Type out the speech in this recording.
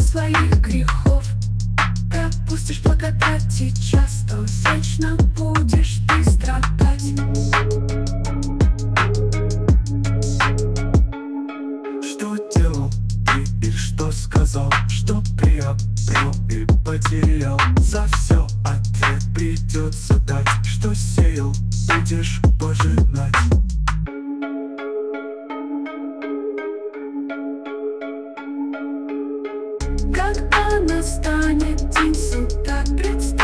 своих грехов. Пропустишь благодать, и часто вечно будешь ты страдать. Что делал ты и что сказал, что приобрел и потерял? За все ответ придется дать. Что сеял, будешь пожинать. Когда настанет день суда,